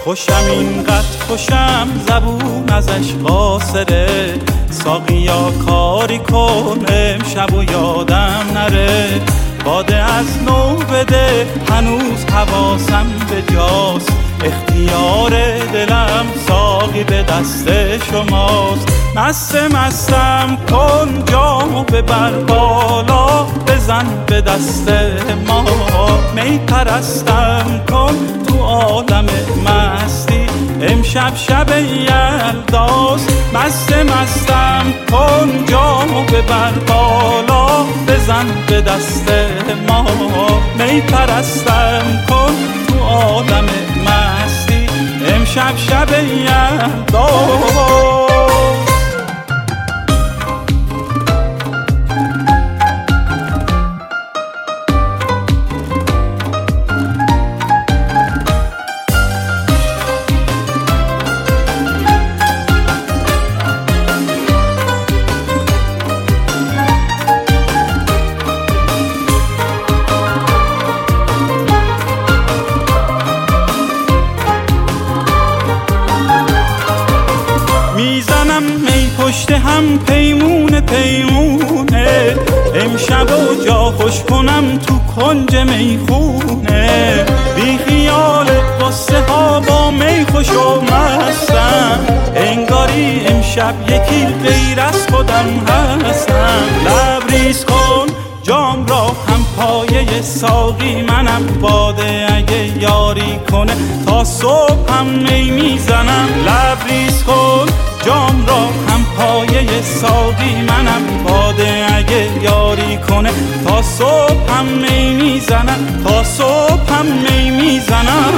خوشم اینقدر خوشم زبون ازش قاصره، ساقیا کاری کن امشب و یادم نره. باده از نو بده هنوز حواسم به جاست، اختیار دلم ساقی به دست شماست. مستم کن جامو ببر بالا، بزن به دست ما. می پرستم کن تو عالم مستی، امشب شب یلداست. مستم کن جامو ببر بالا، بزن به دست ما. می پرستم کن تو عالم مستی، امشب شب یلداست. میزنم می پشت هم پیمونه پیمونه، امشب و جا خوش کنم تو کنج میخونه. بی خیال قصه ها با می خوش و مستم، انگاری امشب یکی غیر از خودم هستم. لبریز کن جام را هم پایه ساقی منم، باده اگه یاری کنه تا صبح هم می میزنم. لبریز کن جام را هم پایه ساقی منم، باده اگه یاری کنه تا صبح هم می میزنم، تا صبح هم می میزنم.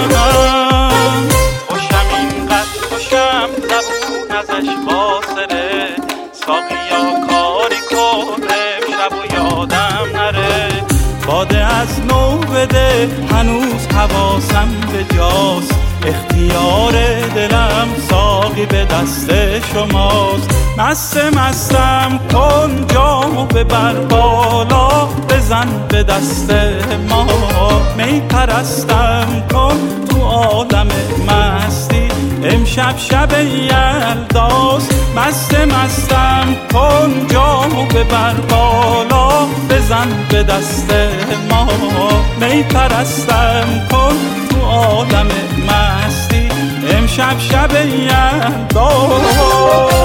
خوشم اینقدر خوشم زبون ازش قاصره، ساقیا کاری کن امشب و یادم نره. باده از نو بده هنوز حواسم به جاست، اختیار دلم ساقی به دست شماست. مستم کن جامو ببر بالا، بزن به دست ما. می پرستم کن تو عالم مستی، امشب شب یلداست. مستم کن جامو ببر بالا، بزن به دست ما. می پرستم کن تو عالم مستی، امشب شب یلداست.